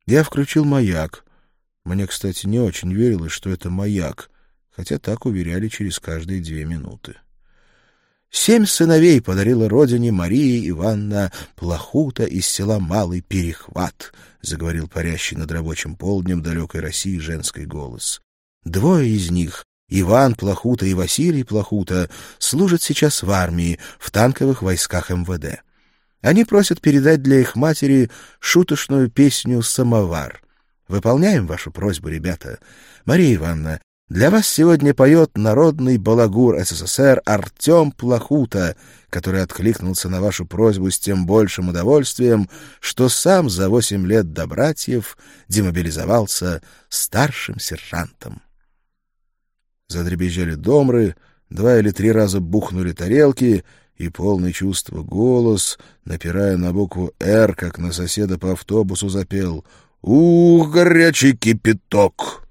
Я включил маяк. Мне, кстати, не очень верилось, что это маяк, хотя так уверяли через каждые 2 минуты. 7 сыновей подарила родине Мария Ивановна Плахута из села Малый Перехват, заговорил парящий над рабочим полднем далекой России женский голос. 2 из них, Иван Плахута и Василий Плахута, служат сейчас в армии, в танковых войсках МВД. Они просят передать для их матери шуточную песню «Самовар». Выполняем вашу просьбу, ребята. Мария Ивановна, для вас сегодня поет народный балагур СССР Артем Плахута, который откликнулся на вашу просьбу с тем большим удовольствием, что сам за 8 лет до братьев демобилизовался старшим сержантом. Задребезжали домры, 2 или 3 раза бухнули тарелки, и полный чувства голос, напирая на букву «Р», как на соседа по автобусу, запел «Ух, горячий кипяток!».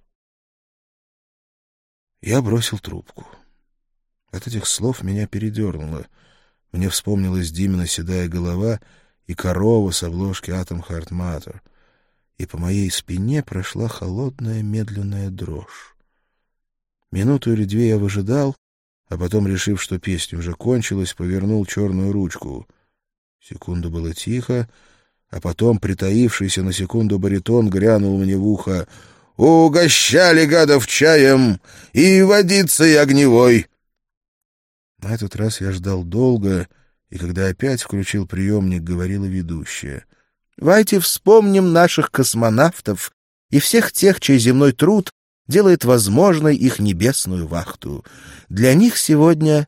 Я бросил трубку. От этих слов меня передернуло. Мне вспомнилась Димина седая голова и корова с обложки «Atom Heart Matter», и по моей спине прошла холодная медленная дрожь. Минуту или 2 я выжидал, а потом, решив, что песня уже кончилась, повернул черную ручку. Секунду было тихо, а потом притаившийся на секунду баритон грянул мне в ухо: «Угощали гадов чаем и водицей огневой!» На этот раз я ждал долго, и когда опять включил приемник, говорила ведущая: «Давайте вспомним наших космонавтов и всех тех, чей земной труд делает возможной их небесную вахту. Для них сегодня...»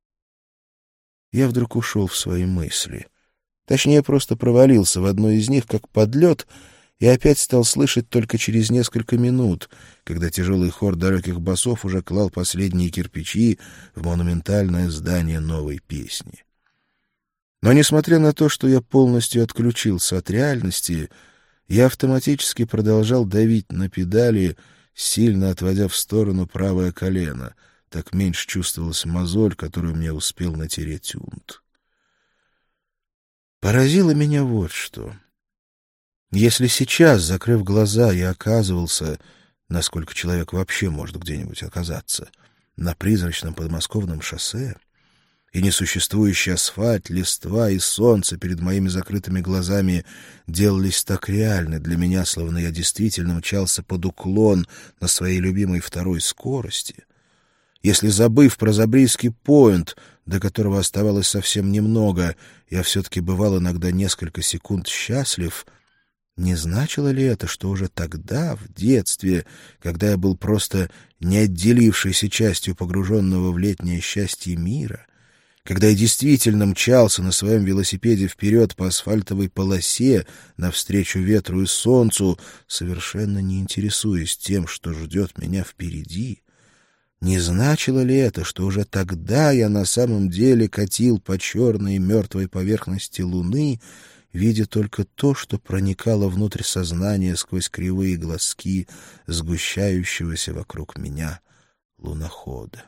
Я вдруг ушел в свои мысли. Точнее, просто провалился в одну из них, как под лед, и опять стал слышать только через несколько минут, когда тяжелый хор далеких басов уже клал последние кирпичи в монументальное здание новой песни. Но, несмотря на то, что я полностью отключился от реальности, я автоматически продолжал давить на педали, сильно отводя в сторону правое колено. Так меньше чувствовалась мозоль, которую мне успел натереть Унт. Поразило меня вот что. Если сейчас, закрыв глаза, я оказывался, насколько человек вообще может где-нибудь оказаться, на призрачном подмосковном шоссе, и несуществующий асфальт, листва и солнце перед моими закрытыми глазами делались так реальны для меня, словно я действительно мчался под уклон на своей любимой 2-й скорости, если, забыв про Забрийский пойнт, до которого оставалось совсем немного, я все-таки бывал иногда несколько секунд счастлив, не значило ли это, что уже тогда, в детстве, когда я был просто неотделившейся частью погруженного в летнее счастье мира, когда я действительно мчался на своем велосипеде вперед по асфальтовой полосе навстречу ветру и солнцу, совершенно не интересуясь тем, что ждет меня впереди, не значило ли это, что уже тогда я на самом деле катил по черной мертвой поверхности Луны, видя только то, что проникало внутрь сознания сквозь кривые глазки сгущающегося вокруг меня лунохода?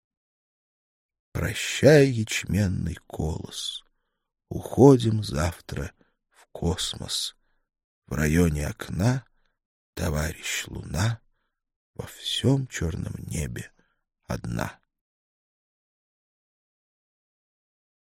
Прощай, ячменный колос, уходим завтра в космос. В районе окна товарищ Луна во всем черном небе одна.